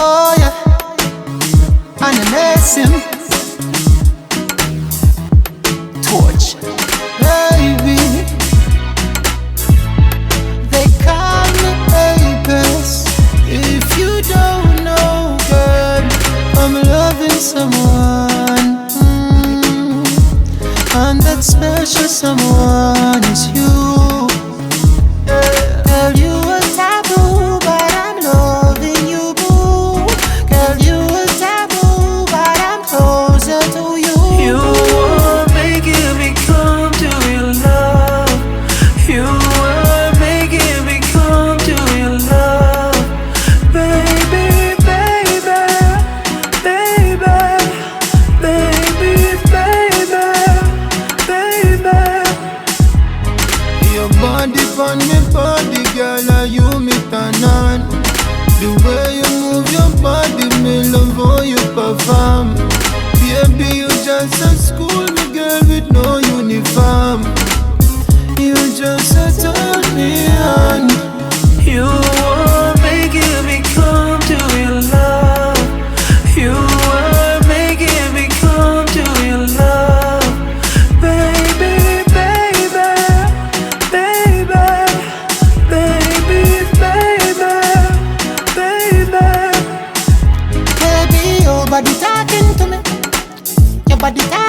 Oh yeah, and I miss him. Torch, baby. They call me Apis. If you don't know, girl, I'm loving someone, and that special someone is you. Girl, you a taboo, but I'm loving you, boo. Girl, you a taboo, but I'm closer to you. You are making me come to your love. You are making me come to your love. Baby, baby, baby, baby, baby, baby. Your body on me body, girl, are you me turn on? The way you move your body, me love how you perform. Baby, you just a school me girl with no uniform. You just a turn me on. You are making me come to your love. You are making me come to your love. Baby, baby, baby, baby, baby, baby. Baby, your body talking to me. Your body talking.